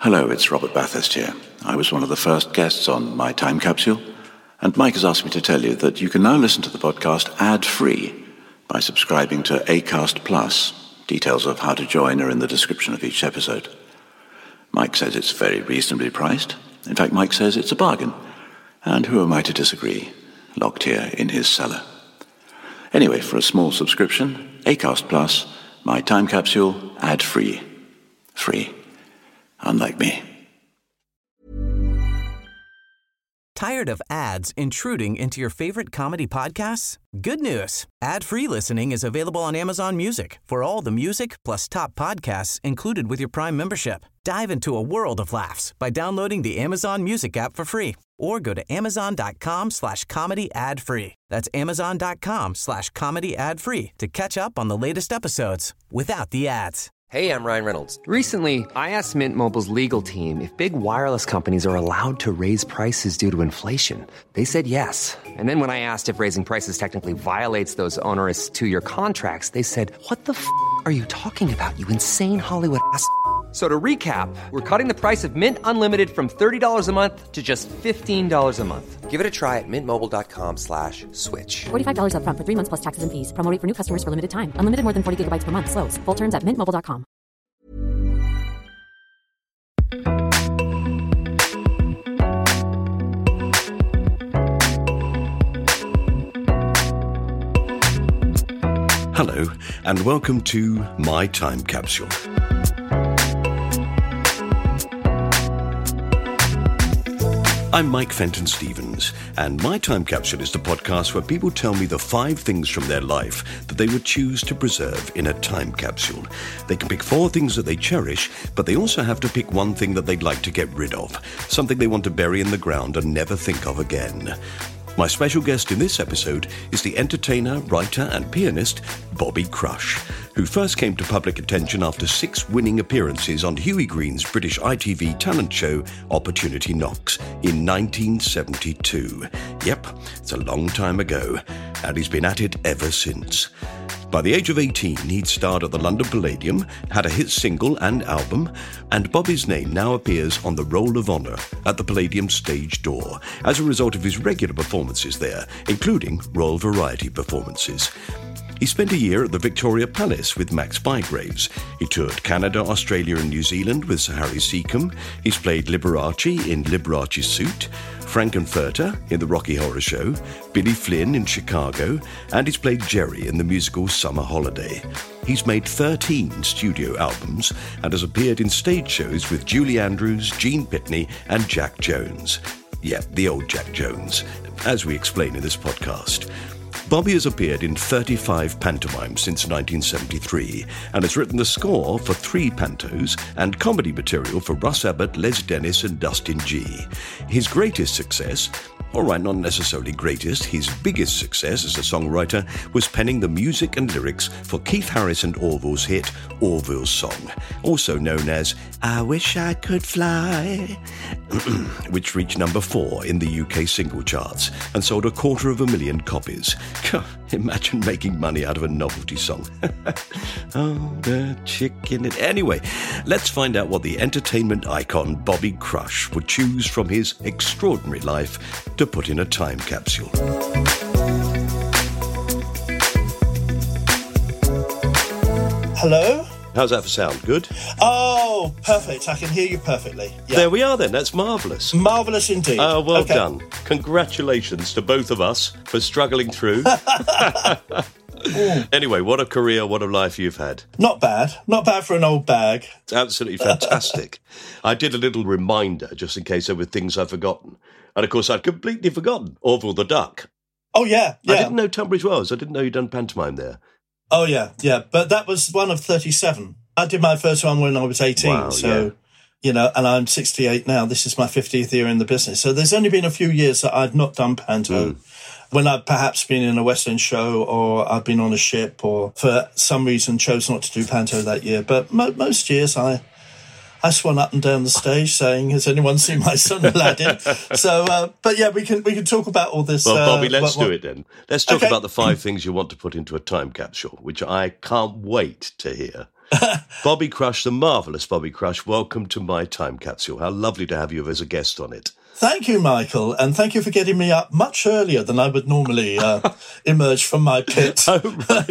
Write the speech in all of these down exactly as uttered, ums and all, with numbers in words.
Hello, it's Robert Bathurst here. I was one of the first guests on My Time Capsule, and Mike has asked me to tell you that you can now listen to the podcast ad-free by subscribing to Acast Plus. Details of how to join are in the description of each episode. Mike says it's very reasonably priced. In fact, Mike says it's a bargain. And who am I to disagree? Locked here in his cellar. Anyway, for a small subscription, Acast Plus, My Time Capsule, ad-free. Free. Unlike me. Tired of ads intruding into your favorite comedy podcasts? Good news. Ad-free listening is available on Amazon Music for all the music plus top podcasts included with your Prime membership. Dive into a world of laughs by downloading the Amazon Music app for free or go to amazon.com slash comedy ad free. That's amazon.com slash comedy ad free to catch up on the latest episodes without the ads. Hey, I'm Ryan Reynolds. Recently, I asked Mint Mobile's legal team if big wireless companies are allowed to raise prices due to inflation. They said yes. And then when I asked if raising prices technically violates those onerous two-year contracts, they said, what the f*** are you talking about, you insane Hollywood ass f- So to recap, we're cutting the price of Mint Unlimited from thirty dollars a month to just fifteen dollars a month. Give it a try at mintmobile.com slash switch. forty-five dollars up front for three months plus taxes and fees. Promo rate for new customers for limited time. Unlimited more than forty gigabytes per month. Slows full terms at mint mobile dot com. Hello, and welcome to My Time Capsule. I'm Mike Fenton-Stevens, and My Time Capsule is the podcast where people tell me the five things from their life that they would choose to preserve in a time capsule. They can pick four things that they cherish, but they also have to pick one thing that they'd like to get rid of, something they want to bury in the ground and never think of again. My special guest in this episode is the entertainer, writer and pianist Bobby Crush, who first came to public attention after six winning appearances on Hughie Green's British I T V talent show Opportunity Knocks in nineteen seventy-two. Yep, it's a long time ago, and he's been at it ever since. By the age of eighteen, he'd starred at the London Palladium, had a hit single and album, and Bobby's name now appears on the Roll of Honour at the Palladium stage door as a result of his regular performances there, including Royal Variety performances. He spent a year at the Victoria Palace with Max Bygraves. He toured Canada, Australia and New Zealand with Sir Harry Seacombe. He's played Liberace in Liberace's Suit, Frankenfurter in The Rocky Horror Show, Billy Flynn in Chicago, and he's played Jerry in the musical Summer Holiday. He's made thirteen studio albums and has appeared in stage shows with Julie Andrews, Gene Pitney and Jack Jones. Yeah, the old Jack Jones, as we explain in this podcast. Bobby has appeared in thirty-five pantomimes since nineteen seventy-three and has written the score for three pantos and comedy material for Russ Abbott, Les Dennis and Dustin G. His greatest success, all right, not necessarily greatest, his biggest success as a songwriter was penning the music and lyrics for Keith Harris and Orville's hit Orville's Song, also known as I Wish I Could Fly, which reached number four in the U K single charts and sold a quarter of a million copies. Imagine making money out of a novelty song. Oh, the chicken. Anyway, let's find out what the entertainment icon Bobby Crush would choose from his extraordinary life to put in a time capsule. Hello? How's that for sound? Good? Oh, perfect. I can hear you perfectly. Yeah. There we are then. That's marvellous. Marvellous indeed. Oh, uh, well okay. done. Congratulations to both of us for struggling through. Anyway, what a career, what a life you've had. Not bad. Not bad for an old bag. It's absolutely fantastic. I did a little reminder just in case there were things I'd forgotten. And of course, I'd completely forgotten Orville the Duck. Oh, yeah, yeah. I didn't know Tunbridge Wells. I didn't know you'd done pantomime there. Oh, yeah, yeah. But that was one of thirty-seven. I did my first one when I was eighteen. Wow, so, yeah. you know, and I'm sixty-eight now. This is my fiftieth year in the business. So there's only been a few years that I've not done panto. Mm. When I've perhaps been in a West End show or I've been on a ship or for some reason chose not to do panto that year. But mo- most years I... I swan up and down the stage saying, "Has anyone seen my son Aladdin?" so, uh, but yeah, we can we can talk about all this. Well, Bobby, let's uh, what, do it then. Let's talk okay. about the five things you want to put into a time capsule, which I can't wait to hear. Bobby Crush, the marvellous Bobby Crush, welcome to my time capsule. How lovely to have you as a guest on it. Thank you, Michael, and thank you for getting me up much earlier than I would normally uh, emerge from my pit. Oh,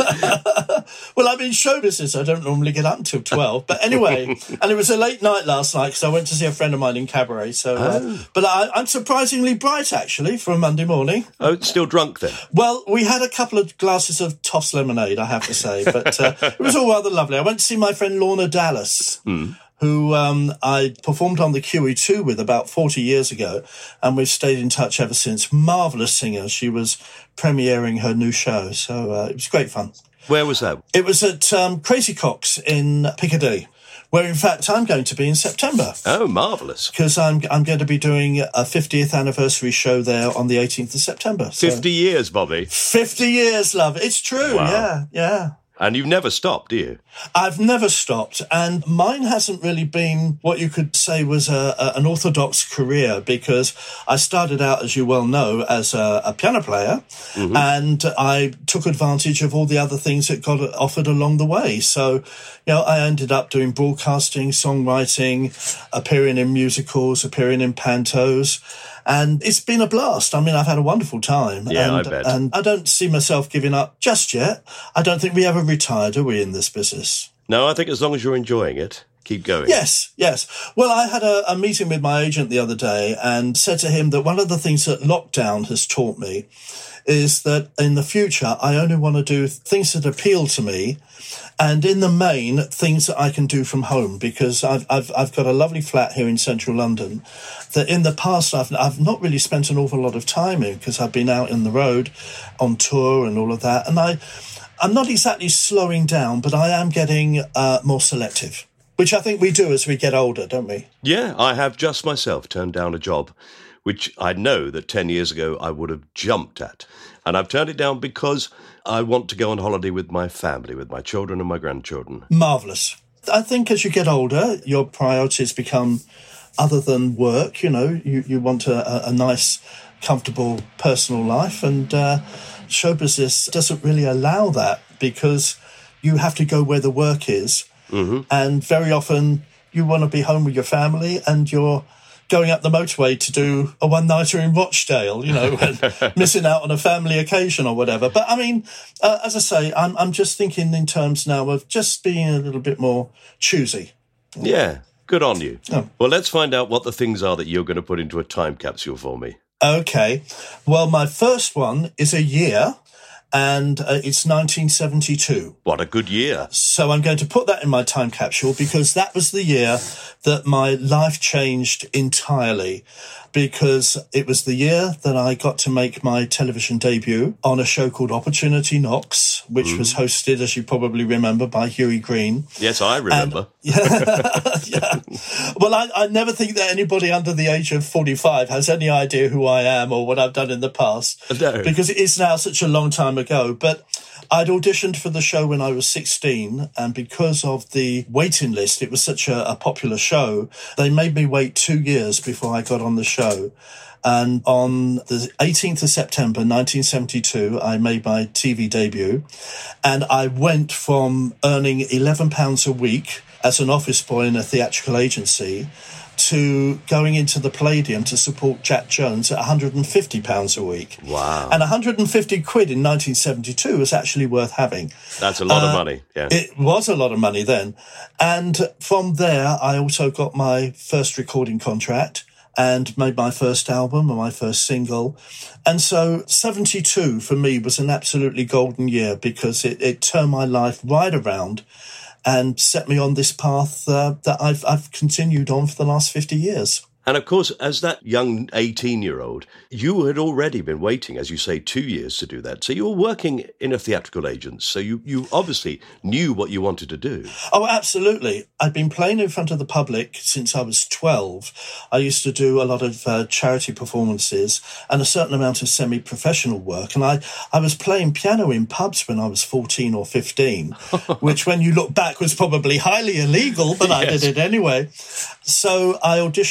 right. Well, I'm in show business. I don't normally get up until twelve. But anyway, and it was a late night last night because I went to see a friend of mine in Cabaret. So, uh, oh. But I, I'm surprisingly bright, actually, for a Monday morning. Oh, still drunk then? Well, we had a couple of glasses of Toffs lemonade, I have to say, but uh, it was all rather lovely. I went to see my friend Lorna Dallas. Mm. who um, I performed on the Q E two with about forty years ago, and we've stayed in touch ever since. Marvellous singer. She was premiering her new show, so uh, it was great fun. Where was that? It was at um, Crazy Coq's in Piccadilly, where, in fact, I'm going to be in September. Oh, marvellous. Because I'm I'm going to be doing a fiftieth anniversary show there on the eighteenth of September. So. fifty years, Bobby. fifty years, love. It's true, wow. yeah, yeah. And you've never stopped, do you? I've never stopped. And mine hasn't really been what you could say was a, a, an orthodox career, because I started out, as you well know, as a, a piano player. Mm-hmm. And I took advantage of all the other things that got offered along the way. So, you know, I ended up doing broadcasting, songwriting, appearing in musicals, appearing in pantos. And it's been a blast. I mean, I've had a wonderful time. Yeah, and, I bet. And I don't see myself giving up just yet. I don't think we ever retire, do we, in this business? No, I think as long as you're enjoying it, keep going. Yes, yes. Well, I had a, a meeting with my agent the other day and said to him that one of the things that lockdown has taught me is that in the future, I only want to do things that appeal to me, and in the main, things that I can do from home, because I've I've I've got a lovely flat here in central London that in the past I've I've not really spent an awful lot of time in, because I've been out in the road on tour and all of that, and I I'm not exactly slowing down, but I am getting uh, more selective, which I think we do as we get older, don't we? Yeah, I have just myself turned down a job which I know that ten years ago I would have jumped at. And I've turned it down because I want to go on holiday with my family, with my children and my grandchildren. Marvellous. I think as you get older, your priorities become other than work. You know, you, you want a, a nice, comfortable personal life, and uh, show business doesn't really allow that, because you have to go where the work is. Mm-hmm. And very often you want to be home with your family, and you're going up the motorway to do a one-nighter in Rochdale, you know, and missing out on a family occasion or whatever. But, I mean, uh, as I say, I'm, I'm just thinking in terms now of just being a little bit more choosy. Yeah, good on you. Oh. Well, let's find out what the things are that you're going to put into a time capsule for me. Okay. Well, my first one is a year, and uh, it's nineteen seventy-two. What a good year. So I'm going to put that in my time capsule, because that was the year that my life changed entirely, because it was the year that I got to make my television debut on a show called Opportunity Knocks, which mm. was hosted, as you probably remember, by Hughie Green. Yes, I remember. And, yeah, yeah. Well, I, I never think that anybody under the age of forty-five has any idea who I am or what I've done in the past, no. because it is now such a long time ago. But I'd auditioned for the show when I was sixteen, and because of the waiting list, it was such a, a popular show, they made me wait two years before I got on the show. And on the eighteenth of September, nineteen seventy-two, I made my T V debut, and I went from earning eleven pounds a week as an office boy in a theatrical agency to going into the Palladium to support Jack Jones at one hundred fifty pounds a week. Wow. And one hundred fifty quid in nineteen seventy-two was actually worth having. That's a lot uh, of money, yeah. It was a lot of money then. And from there, I also got my first recording contract and made my first album and my first single. And so seventy-two for me was an absolutely golden year, because it, it turned my life right around and set me on this path uh, that I've I've continued on for the last fifty years. And of course, as that young eighteen-year-old, you had already been waiting, as you say, two years to do that. So you were working in a theatrical agent. So you, you obviously knew what you wanted to do. Oh, absolutely. I'd been playing in front of the public since I was twelve. I used to do a lot of uh, charity performances and a certain amount of semi-professional work. And I, I was playing piano in pubs when I was fourteen or fifteen, which when you look back was probably highly illegal, but I yes. did it anyway. So I auditioned for Hughie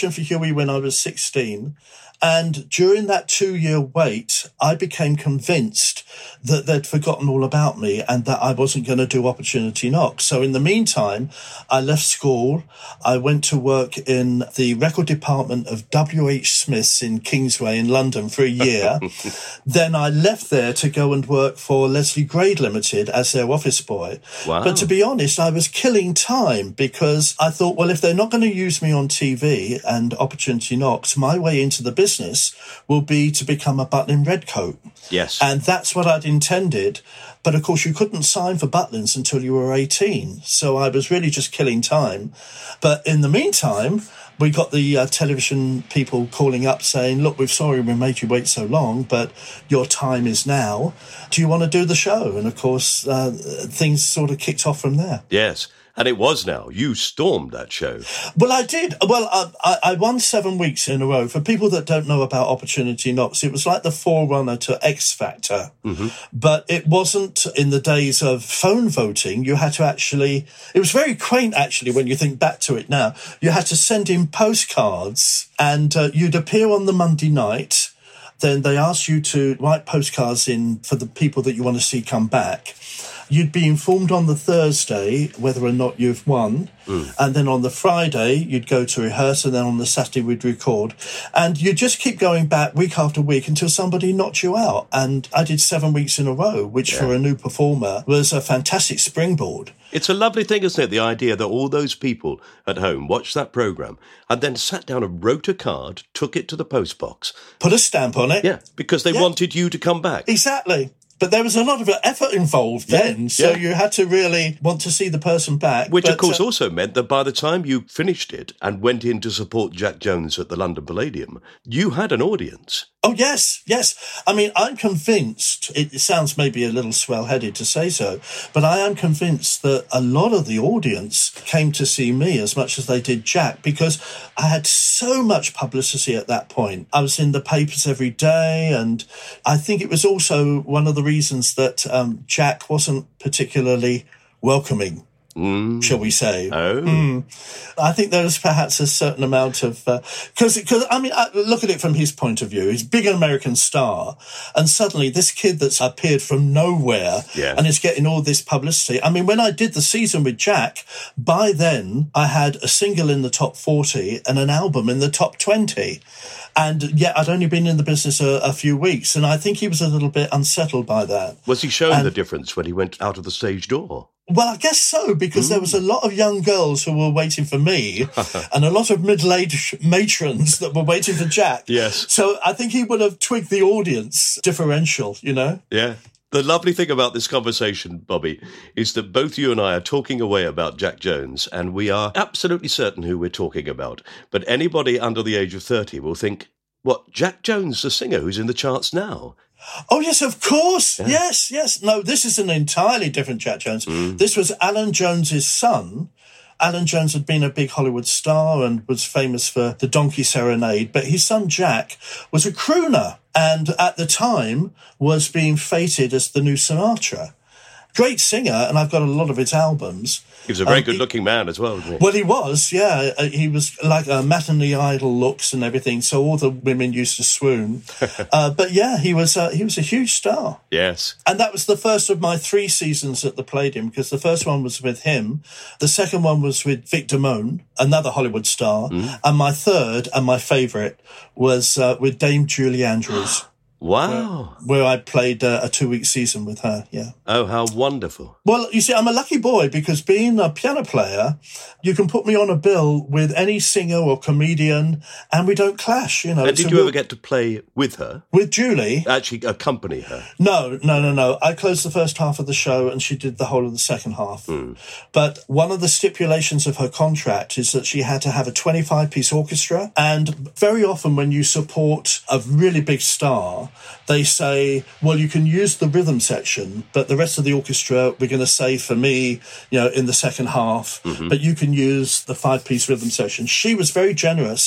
Bowie when I was sixteen. And during that two-year wait, I became convinced that they'd forgotten all about me and that I wasn't going to do Opportunity Knocks. So in the meantime, I left school. I went to work in the record department of W H Smith's in Kingsway in London for a year. Then I left there to go and work for Leslie Grade Limited as their office boy. Wow. But to be honest, I was killing time because I thought, well, if they're not going to use me on T V and Opportunity Knocks, my way into the business will be to become a Butlin Redcoat. Yes. And that's what I'd intended. But of course, you couldn't sign for Butlins until you were eighteen. So I was really just killing time. But in the meantime, we got the uh, television people calling up saying, look, we're sorry we made you wait so long, but your time is now. Do you want to do the show? And of course, uh, things sort of kicked off from there. Yes. And it was now. You stormed that show. Well, I did. Well, I, I won seven weeks in a row. For people that don't know about Opportunity Knocks, it was like the forerunner to X Factor. Mm-hmm. But it wasn't in the days of phone voting. You had to actually... It was very quaint, actually, when you think back to it now. You had to send in postcards and uh, you'd appear on the Monday night. Then they asked you to write postcards in for the people that you want to see come back. You'd be informed on the Thursday whether or not you've won. Mm. And then on the Friday, you'd go to rehearse. And then on the Saturday, we'd record. And you just keep going back week after week until somebody knocked you out. And I did seven weeks in a row, which yeah. for a new performer was a fantastic springboard. It's a lovely thing, isn't it? The idea that all those people at home watched that programme and then sat down and wrote a card, took it to the postbox. Put a stamp on it. Yeah, because they yeah. wanted you to come back. Exactly. But there was a lot of effort involved yeah, then, so yeah. you had to really want to see the person back. Which, but, of course, uh, also meant that by the time you finished it and went in to support Jack Jones at the London Palladium, you had an audience. Oh, yes, yes. I mean, I'm convinced, it, it sounds maybe a little swell-headed to say so, but I am convinced that a lot of the audience came to see me as much as they did Jack, because I had so much publicity at that point. I was in the papers every day, and I think it was also one of the reasons that um, Jack wasn't particularly welcoming. Mm. Shall we say? Oh. Mm. I think there was perhaps a certain amount of... Because, uh, because I mean, I look at it from his point of view. He's a big American star, and suddenly this kid that's appeared from nowhere yeah. and is getting all this publicity. I mean, when I did the season with Jack, by then I had a single in the top forty and an album in the top twenty. And yet I'd only been in the business a, a few weeks, and I think he was a little bit unsettled by that. Was he showing and, the difference when he went out of the stage door? Well, I guess so, because mm. there was a lot of young girls who were waiting for me and a lot of middle-aged matrons that were waiting for Jack. Yes. So I think he would have twigged the audience differential, you know? Yeah. The lovely thing about this conversation, Bobby, is that both you and I are talking away about Jack Jones, and we are absolutely certain who we're talking about. But anybody under the age of thirty will think, what, Jack Jones, the singer who's in the charts now? Oh, yes, of course. Yeah. Yes, yes. No, this is an entirely different Jack Jones. Mm. This was Alan Jones's son. Alan Jones had been a big Hollywood star and was famous for the Donkey Serenade, but his son Jack was a crooner and at the time was being feted as the new Sinatra. Great singer, and I've got a lot of his albums. He was a very um, good-looking man as well, wasn't he? Well, he was, yeah. He was like a matinee idol looks and everything, so all the women used to swoon. uh, but yeah, he was uh, he was a huge star. Yes. And that was the first of my three seasons at the Palladium, because the first one was with him, the second one was with Vic Damone, another Hollywood star, mm. and my third and my favourite was uh, with Dame Julie Andrews. Wow. Where, where I played uh, a two-week season with her, yeah. Oh, how wonderful. Well, you see, I'm a lucky boy because being a piano player, you can put me on a bill with any singer or comedian and we don't clash, you know. And did you ever get to play with her? With Julie? Actually accompany her? No, no, no, no. I closed the first half of the show and she did the whole of the second half. Mm. But one of the stipulations of her contract is that she had to have a twenty-five piece orchestra. And very often when you support a really big star, they say, well, you can use the rhythm section, but the rest of the orchestra, we're going to save for me, you know, in the second half, mm-hmm. but you can use the five-piece rhythm section. She was very generous,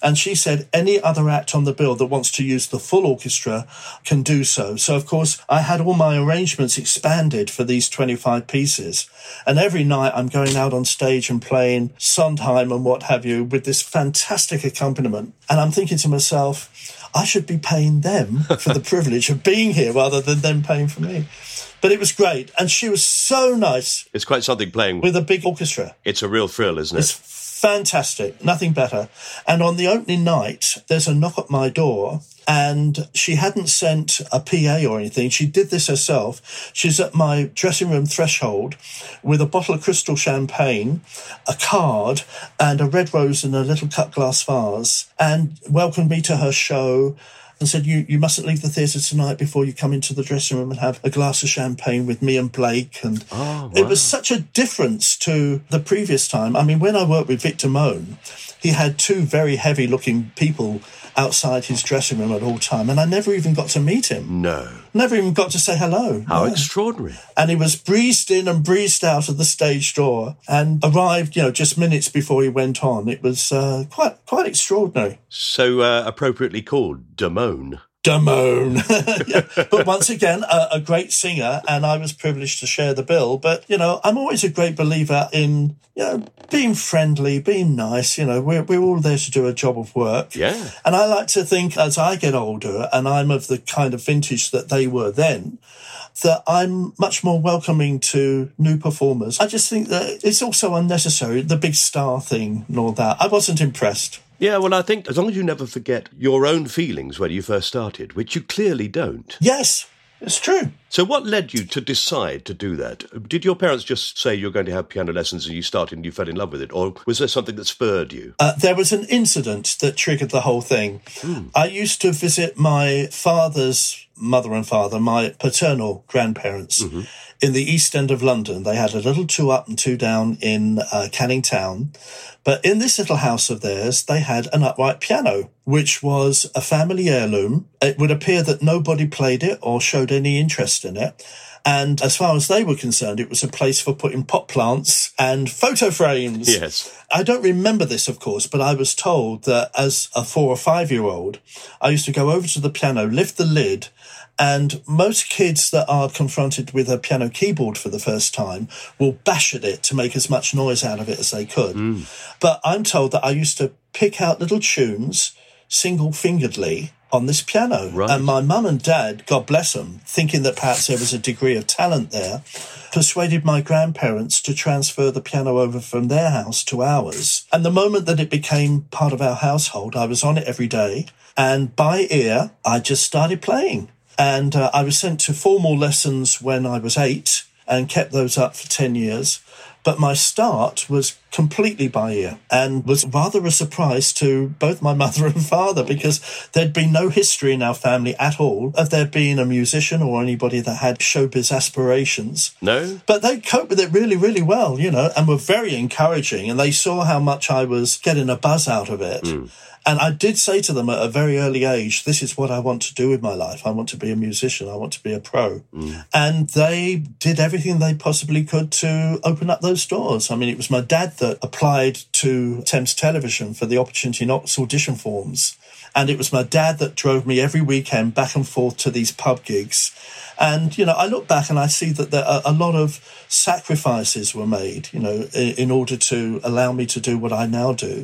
And she said any other act on the bill that wants to use the full orchestra can do so. So, of course, I had all my arrangements expanded for these twenty-five pieces. And every night I'm going out on stage and playing Sondheim and what have you with this fantastic accompaniment. And I'm thinking to myself, I should be paying them for the privilege of being here rather than them paying for me. But it was great. And she was so nice. It's quite something playing with a big orchestra. It's a real thrill, isn't it? It's fantastic. Nothing better. And on the opening night, there's a knock at my door, and she hadn't sent a P A or anything. She did this herself. She's at my dressing room threshold with a bottle of crystal champagne, a card, and a red rose in a little cut glass vase, and welcomed me to her show and said, you, you mustn't leave the theatre tonight before you come into the dressing room and have a glass of champagne with me and Blake. And oh, wow. It was such a difference to the previous time. I mean, when I worked with Victor Moan, he had two very heavy-looking people outside his dressing room at all time, and I never even got to meet him. No. Never even got to say hello. How no. extraordinary. And he was breezed in and breezed out of the stage door and arrived, you know, just minutes before he went on. It was uh, quite quite extraordinary. So uh, appropriately called Damone. Damone. Yeah. But once again, a, a great singer, and I was privileged to share the bill. But, you know, I'm always a great believer in, you know, being friendly, being nice. You know, we're, we're all there to do a job of work. Yeah. And I like to think as I get older, and I'm of the kind of vintage that they were then, that I'm much more welcoming to new performers. I just think that it's also unnecessary, the big star thing and all that. I wasn't impressed. Yeah, well, I think as long as you never forget your own feelings when you first started, which you clearly don't. Yes, it's true. So what led you to decide to do that? Did your parents just say you're going to have piano lessons and you started and you fell in love with it? Or was there something that spurred you? Uh, there was an incident that triggered the whole thing. Hmm. I used to visit my father's mother and father, my paternal grandparents, mm-hmm. in the East End of London. They had a little two up and two down in uh, Canning Town. But in this little house of theirs, they had an upright piano, which was a family heirloom. It would appear that nobody played it or showed any interest in it. And as far as they were concerned, it was a place for putting pot plants and photo frames. Yes. I don't remember this, of course, but I was told that as a four or five-year-old, I used to go over to the piano, lift the lid, and most kids that are confronted with a piano keyboard for the first time will bash at it to make as much noise out of it as they could. Mm. But I'm told that I used to pick out little tunes single-fingeredly on this piano. Right. And my mum and dad, God bless them, thinking that perhaps there was a degree of talent there, persuaded my grandparents to transfer the piano over from their house to ours. And the moment that it became part of our household, I was on it every day. And by ear, I just started playing. And uh, I was sent to formal lessons when I was eight and kept those up for ten years. But my start was completely by ear and was rather a surprise to both my mother and father because there'd been no history in our family at all of there being a musician or anybody that had showbiz aspirations. No? But they coped with it really, really well, you know, and were very encouraging. And they saw how much I was getting a buzz out of it. Mm. And I did say to them at a very early age, this is what I want to do with my life. I want to be a musician. I want to be a pro. Mm. And they did everything they possibly could to open up those doors. I mean, it was my dad that applied to Thames Television for the Opportunity Knocks audition forms. And it was my dad that drove me every weekend back and forth to these pub gigs. And, you know, I look back and I see that there are a lot of sacrifices were made, you know, in, in order to allow me to do what I now do.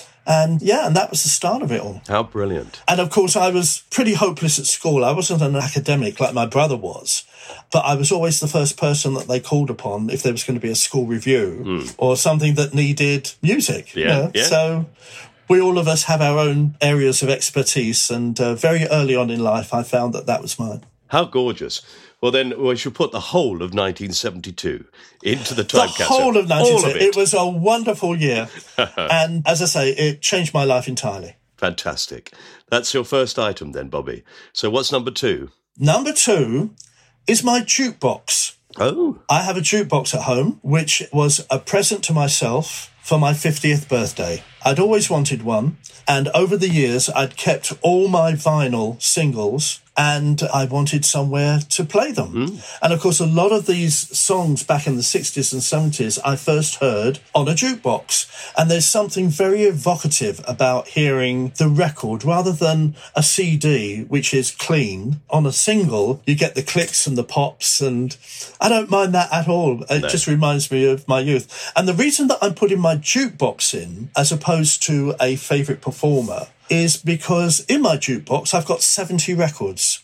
And yeah, and that was the start of it all. How brilliant. And of course, I was pretty hopeless at school. I wasn't an academic like my brother was, but I was always the first person that they called upon if there was going to be a school review mm. or something that needed music. Yeah, you know? yeah. So we all of us have our own areas of expertise. And uh, very early on in life, I found that that was mine. How gorgeous. Well, then we should put the whole of nineteen seventy-two into the time capsule. The whole of nineteen seventy-two. All of it. It was a wonderful year. And as I say, it changed my life entirely. Fantastic. That's your first item then, Bobby. So what's number two? Number two is my jukebox. Oh. I have a jukebox at home, which was a present to myself for my fiftieth birthday. I'd always wanted one. And over the years, I'd kept all my vinyl singles and I wanted somewhere to play them. Mm. And of course, a lot of these songs back in the sixties and seventies, I first heard on a jukebox. And there's something very evocative about hearing the record rather than a C D, which is clean. On a single, you get the clicks and the pops, and I don't mind that at all. It no. just reminds me of my youth. And the reason that I'm putting my jukebox in, as opposed to a favourite performer, is because in my jukebox, I've got seventy records.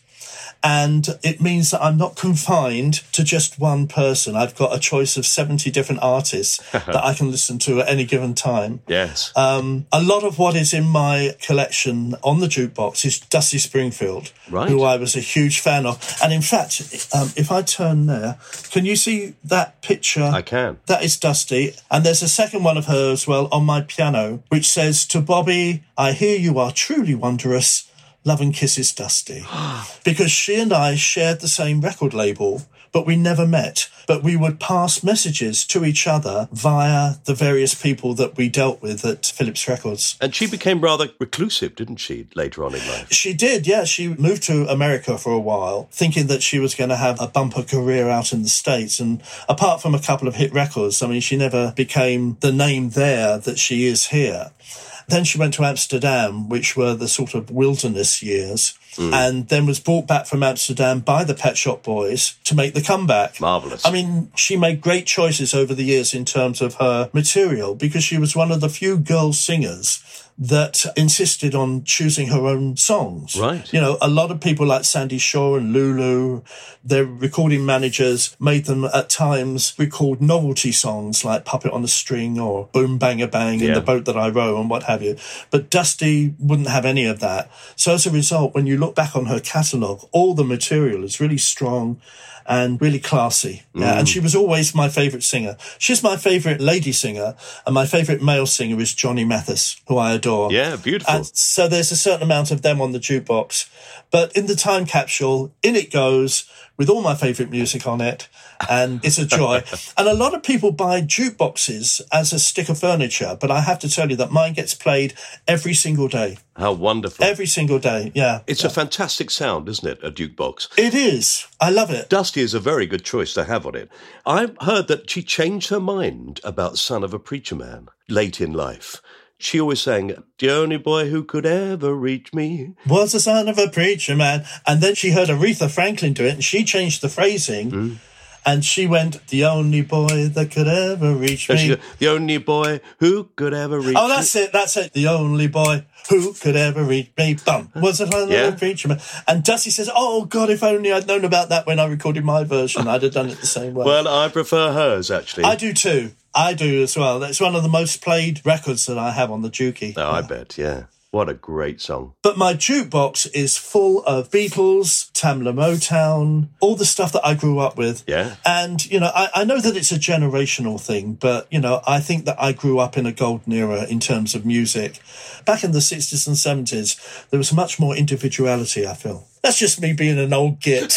And it means that I'm not confined to just one person. I've got a choice of seventy different artists that I can listen to at any given time. Yes. Um, a lot of what is in my collection on the jukebox is Dusty Springfield, right. who I was a huge fan of. And in fact, um, if I turn there, can you see that picture? I can. That is Dusty. And there's a second one of her as well on my piano, which says, "To Bobby, I hear you are truly wondrous. Love and Kisses, Dusty." Because she and I shared the same record label, but we never met. But we would pass messages to each other via the various people that we dealt with at Philips Records. And she became rather reclusive, didn't she, later on in life? She did, yeah. She moved to America for a while, thinking that she was going to have a bumper career out in the States. And apart from a couple of hit records, I mean, she never became the name there that she is here. Then she went to Amsterdam, which were the sort of wilderness years, mm. and then was brought back from Amsterdam by the Pet Shop Boys to make the comeback. Marvellous. I mean, she made great choices over the years in terms of her material, because she was one of the few girl singers that insisted on choosing her own songs. Right. You know, a lot of people like Sandy Shaw and Lulu, their recording managers made them at times record novelty songs like Puppet on a String or Boom Bang a Bang yeah. in the Boat That I Row and what have you. But Dusty wouldn't have any of that. So as a result, when you look back on her catalogue, all the material is really strong and really classy. Mm. Yeah, and she was always my favourite singer. She's my favourite lady singer, and my favourite male singer is Johnny Mathis, who I adore. Yeah, beautiful. And so there's a certain amount of them on the jukebox. But in the time capsule, in it goes, with all my favourite music on it, and it's a joy. And a lot of people buy jukeboxes as a stick of furniture, but I have to tell you that mine gets played every single day. How wonderful. Every single day, yeah. It's yeah. a fantastic sound, isn't it, a jukebox? It is. I love it. Dusty is a very good choice to have on it. I've heard that she changed her mind about Son of a Preacher Man late in life. She always sang, "The only boy who could ever reach me was the son of a preacher man." And then she heard Aretha Franklin do it, and she changed the phrasing. Mm. And she went, "The only boy that could ever reach me." She, the only boy who could ever reach me. Oh, that's me. it, that's it. The only boy who could ever reach me. Bum. Was the son yeah. of a preacher man. And Dusty says, "Oh, God, if only I'd known about that when I recorded my version, I'd have done it the same way." Well, I prefer hers, actually. I do too. I do as well. That's one of the most played records that I have on the Juki. Oh, yeah. I bet, yeah. What a great song. But my jukebox is full of Beatles, Tamla Motown, all the stuff that I grew up with. Yeah. And, you know, I, I know that it's a generational thing, but, you know, I think that I grew up in a golden era in terms of music. Back in the sixties and seventies, there was much more individuality, I feel. That's just me being an old git.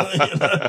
I,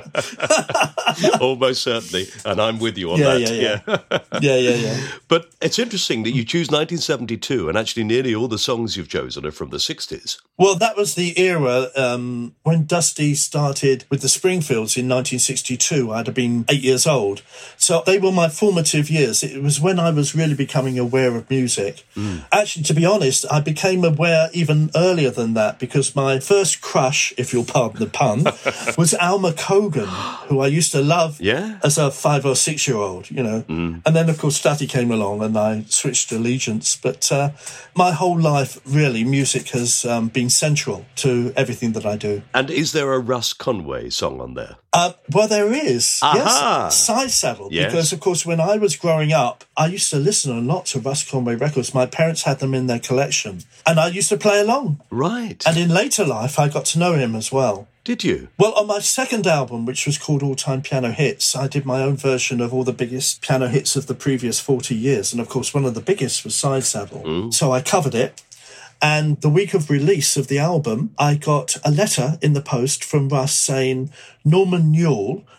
you know. Almost certainly. And I'm with you on yeah, that. Yeah, yeah. yeah, yeah, yeah. But it's interesting that you choose nineteen seventy-two, and actually nearly all the songs you've chosen are from the sixties. Well, that was the era um, when Dusty started with the Springfields in nineteen sixty-two. I'd have been eight years old. So they were my formative years. It was when I was really becoming aware of music. Mm. Actually, to be honest, I became aware even earlier than that, because my first crush, if you'll pardon the pun, was Alma Cogan, who I used to love yeah. as a five or six year old, you know. Mm. And then, of course, Dusty came along and I switched allegiance. But uh, my whole life, really, music has um, been central to everything that I do. And is there a Russ Conway song on there? Uh, well, there is. Aha. Yes, Side Saddle. Yes. Because, of course, when I was growing up, I used to listen a lot to Russ Conway records. My parents had them in their collection, and I used to play along. Right. And in later life, I got to know him as well. Did you? Well, on my second album, which was called All Time Piano Hits, I did my own version of all the biggest piano hits of the previous forty years. And, of course, one of the biggest was Side Saddle. Mm. So I covered it. And the week of release of the album, I got a letter in the post from Russ saying Norman Newell,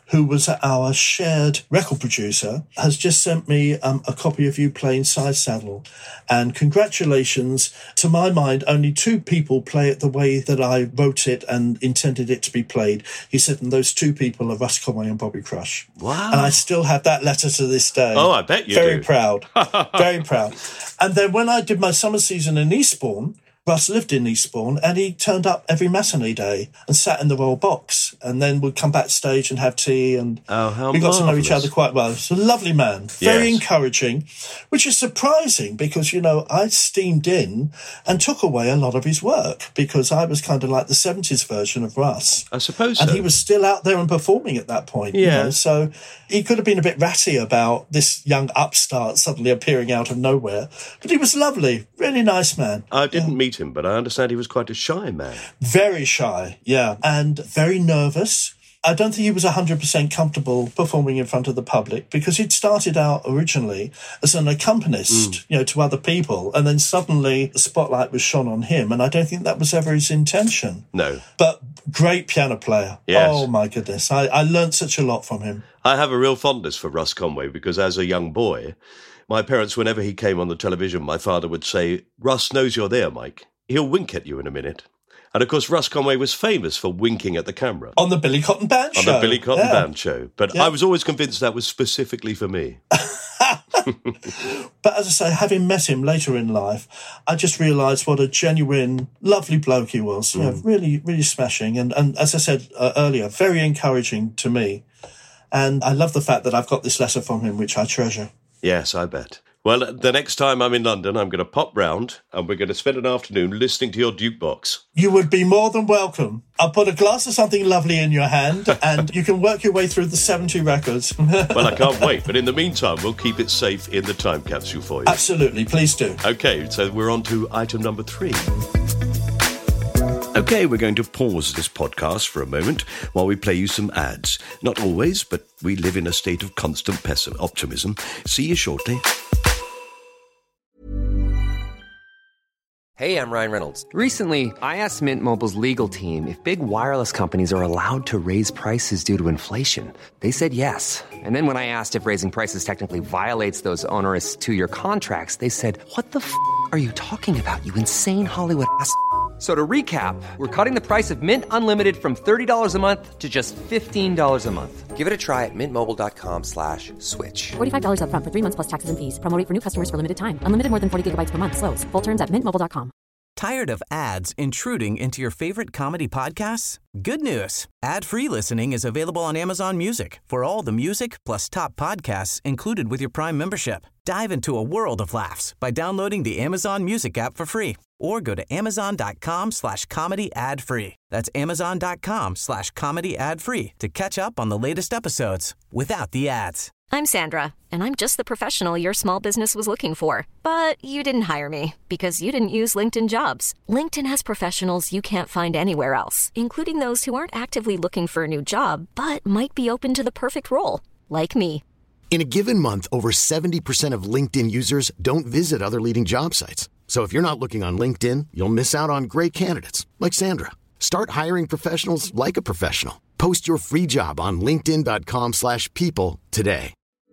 who was our shared record producer, has just sent me um, a copy of you playing Side Saddle. And congratulations. To my mind, only two people play it the way that I wrote it and intended it to be played. He said, and those two people are Russ Conway and Bobby Crush. Wow. And I still have that letter to this day. Oh, I bet you Very do. proud. Very proud. And then when I did my summer season in Eastbourne, Russ lived in Eastbourne and he turned up every matinee day and sat in the Royal Box and then would come backstage and have tea and oh, how we got marvellous. to know each other quite well. He's a lovely man, very Yes. encouraging, which is surprising because, you know, I steamed in and took away a lot of his work because I was kind of like the seventies version of Russ. I suppose And so. he was still out there and performing at that point. Yeah. You know? So he could have been a bit ratty about this young upstart suddenly appearing out of nowhere. But he was lovely, really nice man. I didn't meet him, but I understand he was quite a shy man. Very shy, yeah, and very nervous. I don't think he was one hundred percent comfortable performing in front of the public because he'd started out originally as an accompanist, mm. you know, to other people. And then suddenly the spotlight was shone on him. And I don't think that was ever his intention. No. But great piano player. Yes. Oh, my goodness. I, I learned such a lot from him. I have a real fondness for Russ Conway because as a young boy, my parents, whenever he came on the television, my father would say, Russ knows you're there, Mike. He'll wink at you in a minute. And, of course, Russ Conway was famous for winking at the camera. On the Billy Cotton Band On show. the Billy Cotton yeah. Band show. But yeah. I was always convinced that was specifically for me. But as I say, having met him later in life, I just realised what a genuine, lovely bloke he was. Mm. You know, really, really smashing. And, and as I said uh, earlier, very encouraging to me. And I love the fact that I've got this letter from him, which I treasure. Yes, I bet. Well, the next time I'm in London, I'm going to pop round and we're going to spend an afternoon listening to your jukebox. You would be more than welcome. I'll put a glass of something lovely in your hand and you can work your way through the seventy records. Well, I can't wait. But in the meantime, we'll keep it safe in the time capsule for you. Absolutely. Please do. OK, so we're on to item number three. OK, we're going to pause this podcast for a moment while we play you some ads. Not always, but we live in a state of constant pessim- optimism. See you shortly. Hey, I'm Ryan Reynolds. Recently, I asked Mint Mobile's legal team if big wireless companies are allowed to raise prices due to inflation. They said yes. And then when I asked if raising prices technically violates those onerous two-year contracts, they said, what the f*** are you talking about, you insane Hollywood ass f- So to recap, we're cutting the price of Mint Unlimited from thirty dollars a month to just fifteen dollars a month. Give it a try at mintmobile.com slash switch. forty-five dollars up front for three months plus taxes and fees. Promo rate for new customers for limited time. Unlimited more than forty gigabytes per month. Slows full terms at mint mobile dot com. Tired of ads intruding into your favorite comedy podcasts? Good news. Ad-free listening is available on Amazon Music for all the music plus top podcasts included with your Prime membership. Dive into a world of laughs by downloading the Amazon Music app for free or go to amazon.com slash comedy ad free. That's amazon.com slash comedy ad free to catch up on the latest episodes without the ads. I'm Sandra, and I'm just the professional your small business was looking for. But you didn't hire me because you didn't use LinkedIn Jobs. LinkedIn has professionals you can't find anywhere else, including those who aren't actively looking for a new job, but might be open to the perfect role, like me. In a given month, over seventy percent of LinkedIn users don't visit other leading job sites. So if you're not looking on LinkedIn, you'll miss out on great candidates like Sandra. Start hiring professionals like a professional. Post your free job on linkedin.com slash people today.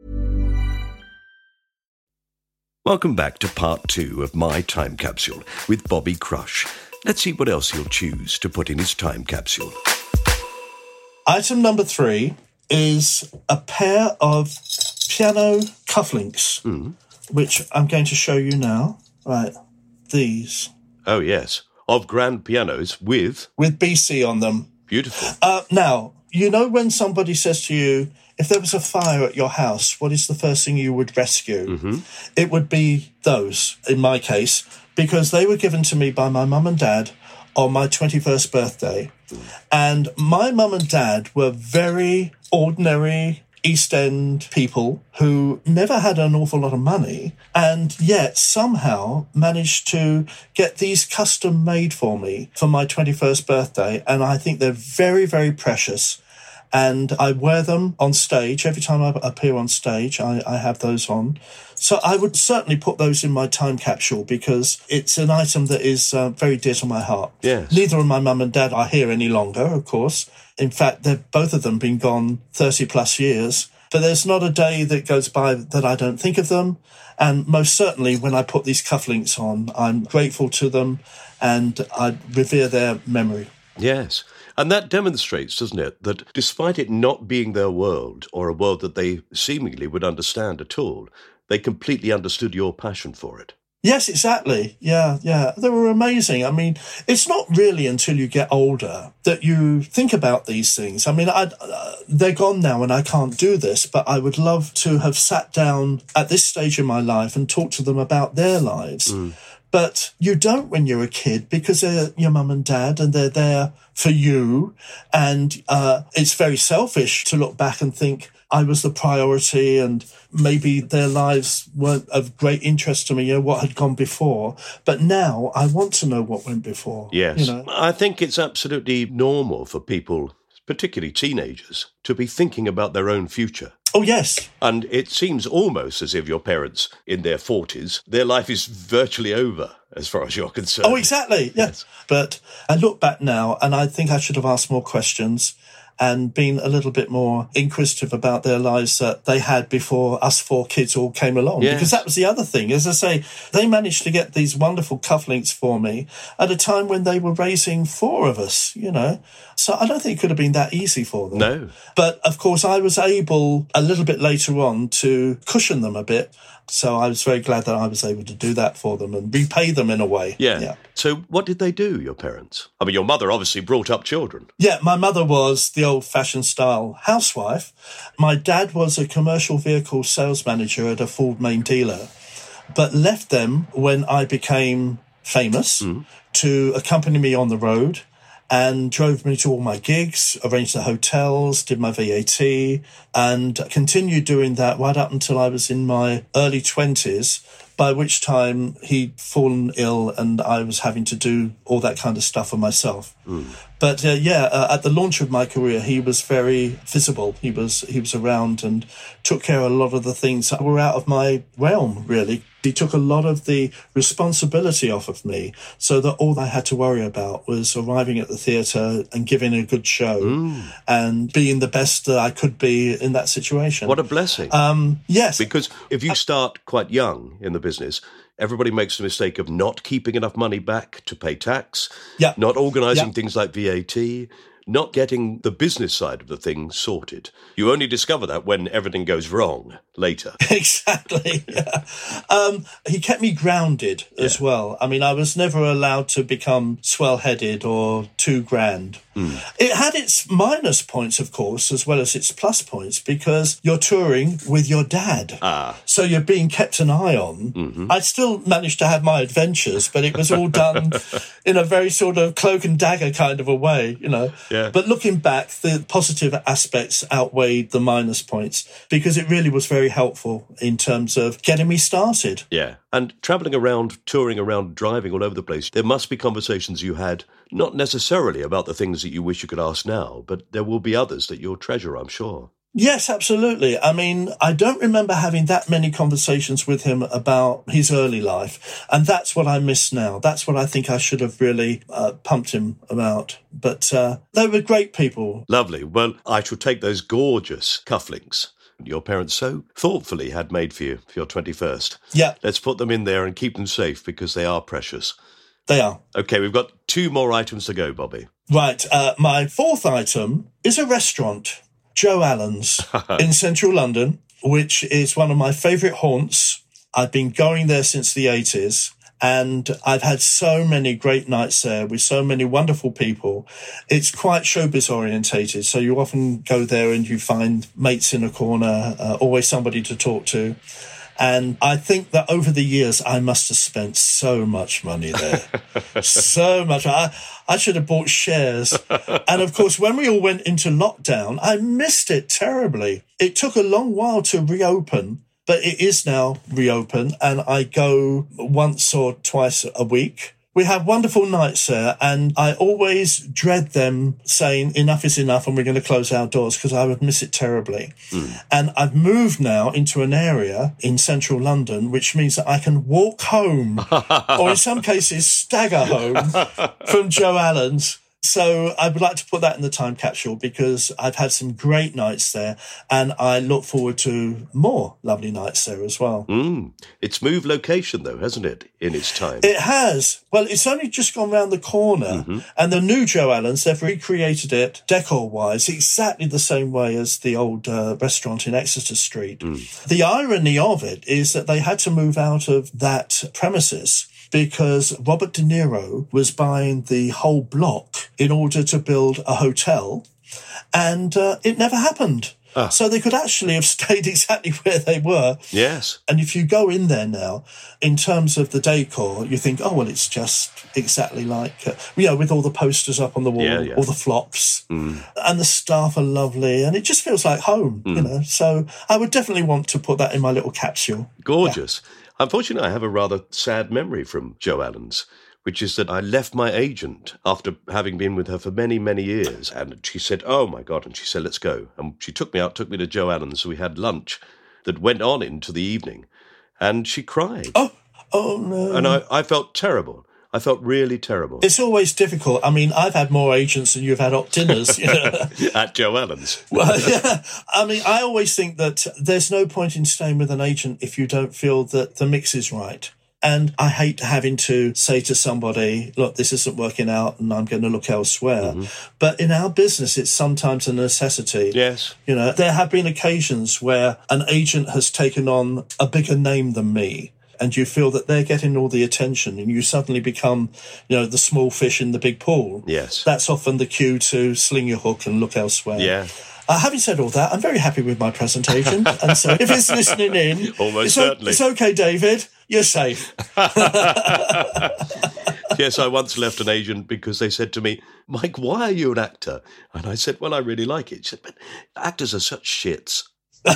Welcome back to part two of My Time Capsule with Bobby Crush. Let's see what else he'll choose to put in his time capsule. Item number three is a pair of piano cufflinks, Mm. which I'm going to show you now. Right, these. Oh, yes. Of grand pianos with... With B C on them. Beautiful. Uh, now, you know when somebody says to you, if there was a fire at your house, what is the first thing you would rescue? Mm-hmm. It would be those, in my case, because they were given to me by my mum and dad on my twenty-first birthday. And my mum and dad were very ordinary East End people who never had an awful lot of money and yet somehow managed to get these custom made for me for my twenty-first birthday. And I think they're very, very precious. And I wear them on stage. Every time I appear on stage, I, I have those on. So I would certainly put those in my time capsule because it's an item that is uh, very dear to my heart. Yes. Neither of my mum and dad are here any longer, of course. In fact, they've both of them been gone thirty plus years. But there's not a day that goes by that I don't think of them. And most certainly when I put these cufflinks on, I'm grateful to them and I revere their memory. Yes. And that demonstrates, doesn't it, that despite it not being their world or a world that they seemingly would understand at all, they completely understood your passion for it. Yes, exactly. Yeah, yeah. They were amazing. I mean, it's not really until you get older that you think about these things. I mean, I, uh, they're gone now and I can't do this, but I would love to have sat down at this stage in my life and talked to them about their lives. Mm. But you don't when you're a kid because they're your mum and dad and they're there for you. And uh, it's very selfish to look back and think, I was the priority and maybe their lives weren't of great interest to me, you know, what had gone before. But now I want to know what went before. Yes. You know? I think it's absolutely normal for people, particularly teenagers, to be thinking about their own future. Oh, yes. And it seems almost as if your parents, in their forties, their life is virtually over as far as you're concerned. Oh, exactly. Yes. yes. But I look back now and I think I should have asked more questions and been a little bit more inquisitive about their lives that they had before us four kids all came along. Yes. Because that was the other thing. As I say, they managed to get these wonderful cufflinks for me at a time when they were raising four of us, you know. So I don't think it could have been that easy for them. No. But, of course, I was able a little bit later on to cushion them a bit. So I was very glad that I was able to do that for them and repay them in a way. Yeah. yeah. So what did they do, your parents? I mean, your mother obviously brought up children. Yeah, my mother was the old-fashioned style housewife. My dad was a commercial vehicle sales manager at a Ford main dealer, but left them when I became famous mm. to accompany me on the road and drove me to all my gigs, arranged the hotels, did my V A T, and continued doing that right up until I was in my early twenties, by which time he'd fallen ill and I was having to do all that kind of stuff for myself. Mm. But, uh, yeah, uh, at the launch of my career, he was very visible. He was he was around and took care of a lot of the things that were out of my realm, really. He took a lot of the responsibility off of me so that all I had to worry about was arriving at the theatre and giving a good show mm. and being the best that I could be in that situation. What a blessing. Um, yes. Because if you start quite young in the business, everybody makes the mistake of not keeping enough money back to pay tax, yeah. not organising yeah. things like V A T, not getting the business side of the thing sorted. You only discover that when everything goes wrong later. Exactly. Yeah. Um, he kept me grounded yeah. as well. I mean, I was never allowed to become swell-headed or too grand. Mm. It had its minus points, of course, as well as its plus points, because you're touring with your dad. Ah. So you're being kept an eye on. Mm-hmm. I still managed to have my adventures, but it was all done in a very sort of cloak and dagger kind of a way, you know. Yeah. But looking back, the positive aspects outweighed the minus points because it really was very helpful in terms of getting me started. Yeah. And travelling around, touring around, driving all over the place, there must be conversations you had, not necessarily about the things that you wish you could ask now, but there will be others that you'll treasure, I'm sure. Yes, absolutely. I mean, I don't remember having that many conversations with him about his early life. And that's what I miss now. That's what I think I should have really uh, pumped him about. But uh, they were great people. Lovely. Well, I shall take those gorgeous cufflinks your parents so thoughtfully had made for you for your twenty-first. Yeah. Let's put them in there and keep them safe because they are precious. They are. Okay, we've got two more items to go, Bobby. Right. Uh, my fourth item is a restaurant, Joe Allen's, in central London, which is one of my favourite haunts. I've been going there since the eighties. And I've had so many great nights there with so many wonderful people. It's quite showbiz orientated. So you often go there and you find mates in a corner, uh, always somebody to talk to. And I think that over the years, I must have spent so much money there. so much. I, I should have bought shares. And of course, when we all went into lockdown, I missed it terribly. It took a long while to reopen. But it is now reopened, and I go once or twice a week We have wonderful nights there, and I always dread them saying enough is enough and we're going to close our doors, because I would miss it terribly. Mm. And I've moved now into an area in central London, which means that I can walk home or in some cases stagger home from Joe Allen's. So I would like to put that in the time capsule, because I've had some great nights there, and I look forward to more lovely nights there as well. Mm. It's moved location, though, hasn't it, in its time? It has. Well, it's only just gone round the corner, mm-hmm. and the new Joe Allen's, they've recreated it decor-wise exactly the same way as the old uh, restaurant in Exeter Street. Mm. The irony of it is that they had to move out of that premises because Robert De Niro was buying the whole block in order to build a hotel, and uh, it never happened. Ah. So they could actually have stayed exactly where they were. Yes. And if you go in there now, in terms of the decor, you think, oh, well, it's just exactly like, uh, you know, with all the posters up on the wall, yeah, yeah. all the flops, mm. and the staff are lovely, and it just feels like home, mm. you know. So I would definitely want to put that in my little capsule. Gorgeous. Yeah. Unfortunately, I have a rather sad memory from Joe Allen's, which is that I left my agent after having been with her for many, many years. And she said, oh, my God. And she said, let's go. And she took me out, took me to Joe Allen's. So we had lunch that went on into the evening. And she cried. Oh, oh no. And I, I felt terrible. I felt really terrible. It's always difficult. I mean, I've had more agents than you've had opt-iners. You know? At Joe Allen's. Well, yeah. I mean, I always think that there's no point in staying with an agent if you don't feel that the mix is right. And I hate having to say to somebody, look, this isn't working out and I'm going to look elsewhere. Mm-hmm. But in our business, it's sometimes a necessity. Yes. You know, there have been occasions where an agent has taken on a bigger name than me, and you feel that they're getting all the attention, and you suddenly become, you know, the small fish in the big pool. Yes. That's often the cue to sling your hook and look elsewhere. Yeah. Uh, having said all that, I'm very happy with my presentation. And so if it's listening in, almost it's, certainly. O- it's okay, David. You're safe. Yes, I once left an agent because they said to me, Mike, why are you an actor? And I said, well, I really like it. She said, but actors are such shits.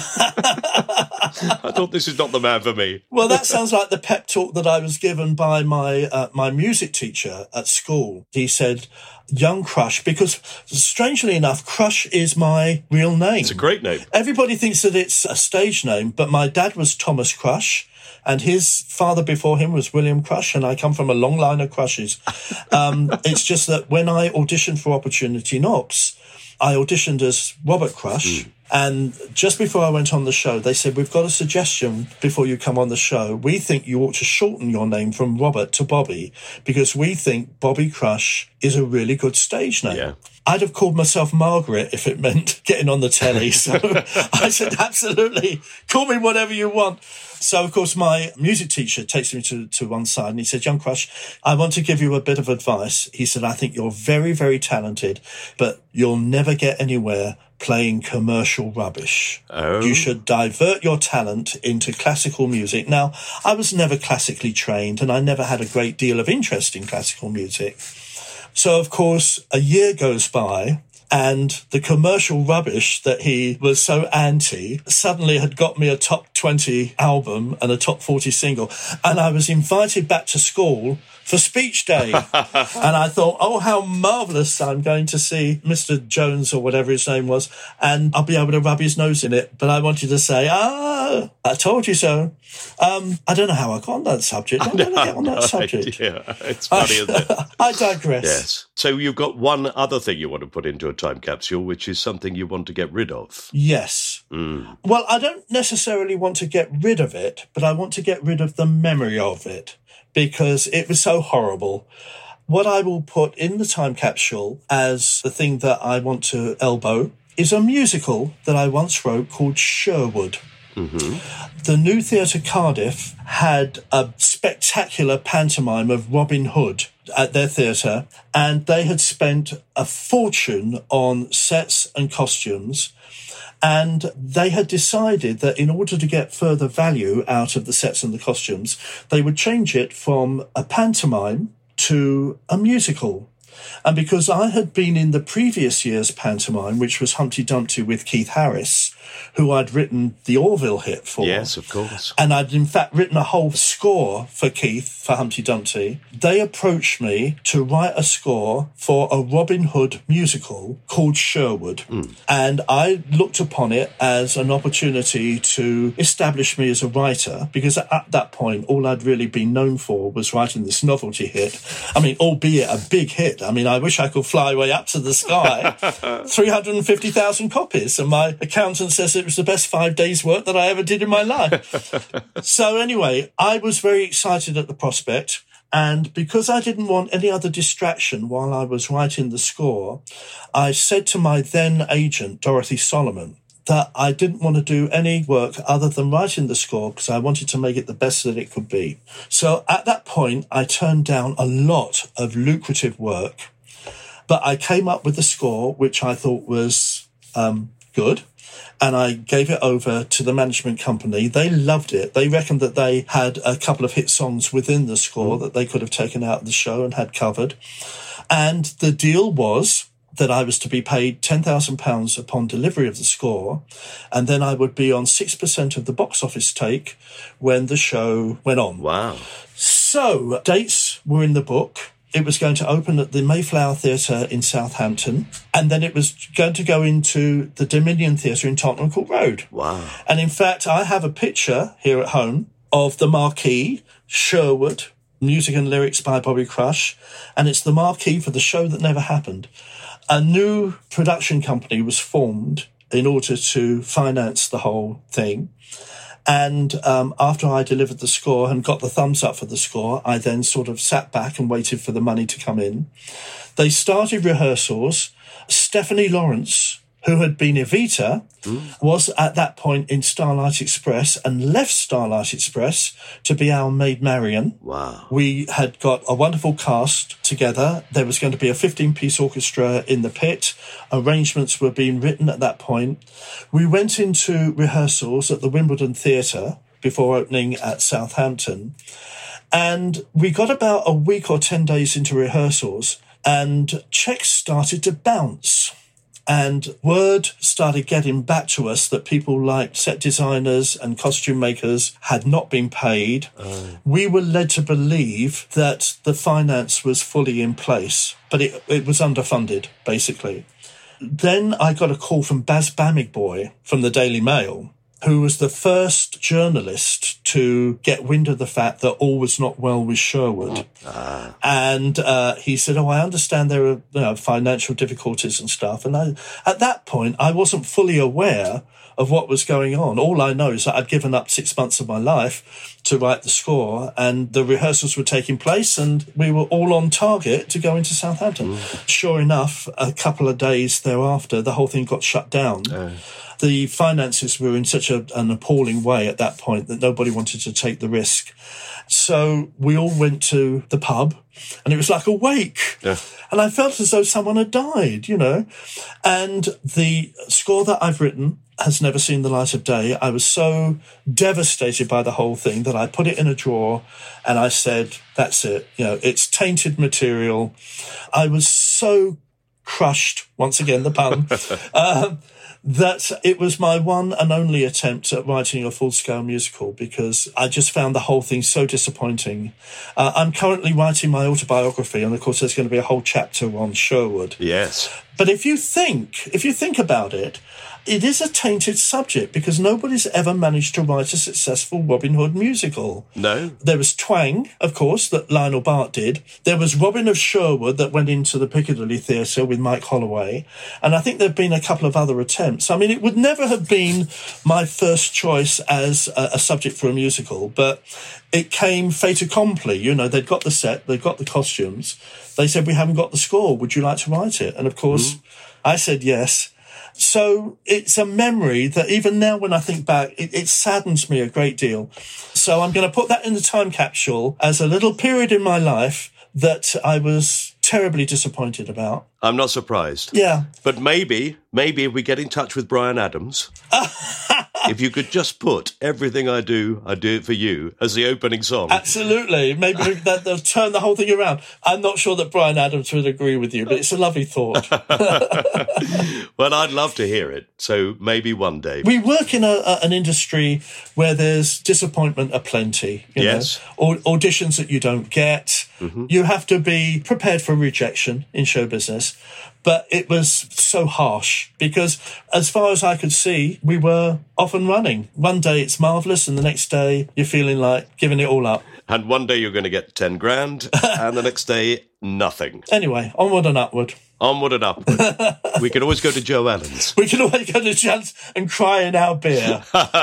I thought, this is not the man for me. Well, that sounds like the pep talk that I was given by my uh, my music teacher at school. He said, young Crush, because strangely enough, Crush is my real name. It's a great name. Everybody thinks that it's a stage name, but my dad was Thomas Crush, and his father before him was William Crush, and I come from a long line of Crushes. Um, it's just that when I auditioned for Opportunity Knocks, I auditioned as Robert Crush. Mm. And just before I went on the show, they said, we've got a suggestion before you come on the show. We think you ought to shorten your name from Robert to Bobby, because we think Bobby Crush is a really good stage name. Yeah. I'd have called myself Margaret if it meant getting on the telly. So I said, absolutely, call me whatever you want. So, of course, my music teacher takes me to, to one side and he said, young Crush, I want to give you a bit of advice. He said, I think you're very, very talented, but you'll never get anywhere playing commercial rubbish. Oh. You should divert your talent into classical music. Now, I was never classically trained and I never had a great deal of interest in classical music. So, of course, a year goes by and the commercial rubbish that he was so anti suddenly had got me a top twenty album and a top forty single. And I was invited back to school for speech day. And I thought, oh, how marvellous. I'm going to see Mister Jones or whatever his name was, and I'll be able to rub his nose in it. But I wanted to say, ah, I told you so. Um, I don't know how I got on that subject. I'm going to get on that subject. Yeah, it's funny, isn't it? I digress. Yes. So you've got one other thing you want to put into a time capsule, which is something you want to get rid of. Yes. Mm. Well, I don't necessarily want to get rid of it, but I want to get rid of the memory of it, because it was so horrible. What I will put in the time capsule as the thing that I want to elbow is a musical that I once wrote called Sherwood. Mm-hmm. The New Theatre Cardiff had a spectacular pantomime of Robin Hood at their theatre, and they had spent a fortune on sets and costumes. And they had decided that in order to get further value out of the sets and the costumes, they would change it from a pantomime to a musical. And because I had been in the previous year's pantomime, which was Humpty Dumpty with Keith Harris, who I'd written the Orville hit for. Yes, of course. And I'd in fact written a whole score for Keith, for Humpty Dumpty. They approached me to write a score for a Robin Hood musical called Sherwood. Mm. And I looked upon it as an opportunity to establish me as a writer, because at that point, all I'd really been known for was writing this novelty hit. I mean, albeit a big hit. I mean, I wish I could fly way up to the sky. three hundred fifty thousand copies. And my accountant says it was the best five days' work that I ever did in my life. So anyway, I was very excited at the prospect. And because I didn't want any other distraction while I was writing the score, I said to my then agent, Dorothy Solomon, that I didn't want to do any work other than writing the score because I wanted to make it the best that it could be. So at that point, I turned down a lot of lucrative work, but I came up with a score which I thought was um, good. And I gave it over to the management company. They loved it. They reckoned that they had a couple of hit songs within the score that they could have taken out of the show and had covered. And the deal was that I was to be paid ten thousand pounds upon delivery of the score, and then I would be on six percent of the box office take when the show went on. Wow. So dates were in the book. It was going to open at the Mayflower Theatre in Southampton, and then it was going to go into the Dominion Theatre in Tottenham Court Road. Wow. And in fact, I have a picture here at home of the marquee, Sherwood, music and lyrics by Bobby Crush, and it's the marquee for the show that never happened. A new production company was formed in order to finance the whole thing. And um, after I delivered the score and got the thumbs up for the score, I then sort of sat back and waited for the money to come in. They started rehearsals. Stephanie Lawrence, who had been Evita, mm. was at that point in Starlight Express and left Starlight Express to be our Maid Marian. Wow. We had got a wonderful cast together. There was going to be a fifteen-piece orchestra in the pit. Arrangements were being written at that point. We went into rehearsals at the Wimbledon Theatre before opening at Southampton. And we got about a week or ten days into rehearsals, and checks started to bounce. And word started getting back to us that people like set designers and costume makers had not been paid. Oh. We were led to believe that the finance was fully in place, but it, it was underfunded, basically. Then I got a call from Baz Bamigboy from the Daily Mail, who was the first journalist to get wind of the fact that all was not well with Sherwood. Ah. And uh, he said, oh, I understand there are you know, financial difficulties and stuff. And I, at that point, I wasn't fully aware of what was going on. All I know is that I'd given up six months of my life to write the score, and the rehearsals were taking place, and we were all on target to go into Southampton. Mm. Sure enough, a couple of days thereafter, the whole thing got shut down. Oh. The finances were in such a, an appalling way at that point that nobody wanted to take the risk. So we all went to the pub, and it was like a wake. Yeah. And I felt as though someone had died, you know. And the score that I've written has never seen the light of day. I was so devastated by the whole thing that I put it in a drawer and I said, that's it. You know, it's tainted material. I was so crushed, once again, the pun, um, that it was my one and only attempt at writing a full-scale musical, because I just found the whole thing so disappointing. Uh, I'm currently writing my autobiography, and of course there's going to be a whole chapter on Sherwood. Yes. But if you think, if you think about it, it is a tainted subject, because nobody's ever managed to write a successful Robin Hood musical. No. There was Twang, of course, that Lionel Bart did. There was Robin of Sherwood that went into the Piccadilly Theatre with Mike Holloway. And I think there have been a couple of other attempts. I mean, it would never have been my first choice as a, a subject for a musical, but it came fait accompli. You know, they'd got the set, they'd got the costumes. They said, we haven't got the score. Would you like to write it? And of course, mm. I said yes. So it's a memory that even now when I think back, it, it saddens me a great deal. So I'm going to put that in the time capsule as a little period in my life that I was terribly disappointed about. I'm not surprised. Yeah. But maybe, maybe if we get in touch with Bryan Adams, if you could just put Everything I Do, I Do It For You as the opening song. Absolutely. Maybe that, they'll turn the whole thing around. I'm not sure that Bryan Adams would agree with you, but it's a lovely thought. Well, I'd love to hear it. So maybe one day. We work in a, a, an industry where there's disappointment aplenty. You yes. know? Au- auditions that you don't get. Mm-hmm. You have to be prepared for rejection in show business. But it was so harsh because as far as I could see, we were off and running. One day it's marvellous and the next day you're feeling like giving it all up. And one day you're going to get ten grand and the next day, nothing. Anyway, onward and upward. Onward and upward. We can always go to Joe Allen's. We can always go to Joe's and cry in our beer.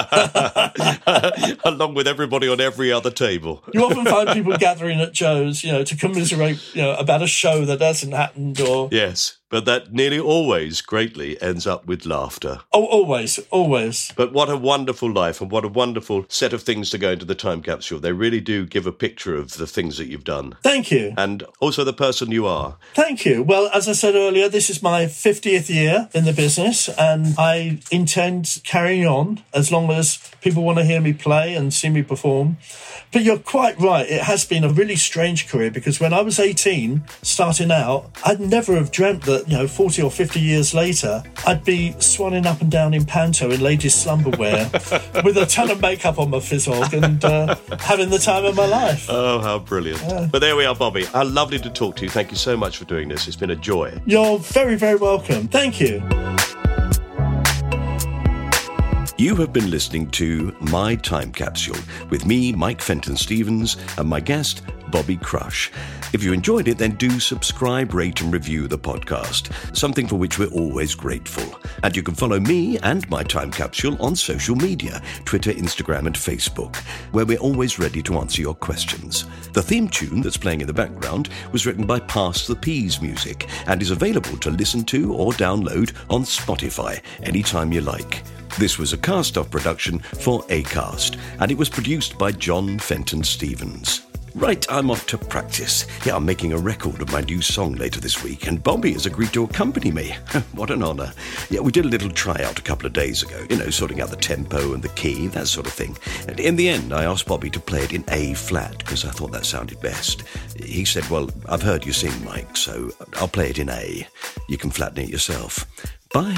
Along with everybody on every other table. You often find people gathering at Joe's, you know, to commiserate, you know, about a show that hasn't happened or... Yes, but that nearly always greatly ends up with laughter. Oh, always, always. But what a wonderful life and what a wonderful set of things to go into the time capsule. They really do give a picture of the things that you've done. Thank you. And also the person you are. Thank you. Well, as I said earlier, this is my fiftieth year in the business and I intend carrying on as long as people want to hear me play and see me perform. But you're quite right. It has been a really strange career because when I was eighteen, starting out, I'd never have dreamt that, you know, forty or fifty years later, I'd be swanning up and down in panto in ladies' slumberwear with a ton of makeup on my fizzog and uh, having the time of my life. Oh, how brilliant. Yeah. But there we are, Bobby. How lovely to talk to you. Thank you so much for doing this. It's been a joy. You're very, very welcome. Thank you. You have been listening to My Time Capsule with me, Mike Fenton Stevens, and my guest, Bobby Crush. If you enjoyed it, then do subscribe, rate and review the podcast, something for which we're always grateful. And you can follow me and My Time Capsule on social media, Twitter, Instagram and Facebook, where we're always ready to answer your questions. The theme tune that's playing in the background was written by Pass the Peas Music and is available to listen to or download on Spotify anytime you like. This was a cast-off production for Acast, and it was produced by John Fenton Stevens. Right, I'm off to practice. Yeah, I'm making a record of my new song later this week, and Bobby has agreed to accompany me. What an honour. Yeah, we did a little tryout a couple of days ago, you know, sorting out the tempo and the key, that sort of thing. And in the end, I asked Bobby to play it in A flat, because I thought that sounded best. He said, well, I've heard you sing, Mike, so I'll play it in A. You can flatten it yourself. Bye.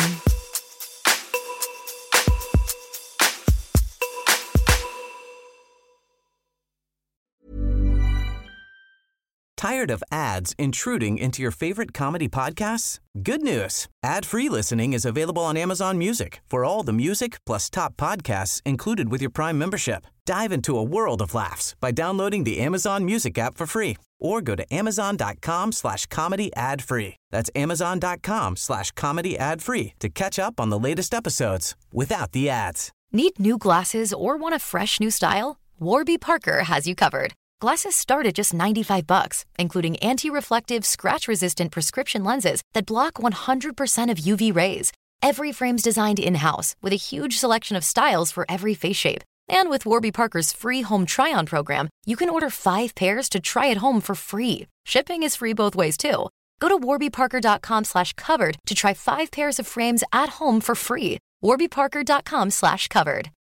Tired of ads intruding into your favorite comedy podcasts? Good news. Ad-free listening is available on Amazon Music for all the music plus top podcasts included with your Prime membership. Dive into a world of laughs by downloading the Amazon Music app for free or go to amazon.com slash comedy ad free. That's amazon.com slash comedy ad free to catch up on the latest episodes without the ads. Need new glasses or want a fresh new style? Warby Parker has you covered. Glasses start at just ninety-five bucks, including anti-reflective, scratch-resistant prescription lenses that block one hundred percent of U V rays. Every frame's designed in-house with a huge selection of styles for every face shape. And with Warby Parker's free home try-on program, you can order five pairs to try at home for free. Shipping is free both ways, too. Go to warbyparker.com slash covered to try five pairs of frames at home for free. warbyparker.com slash covered.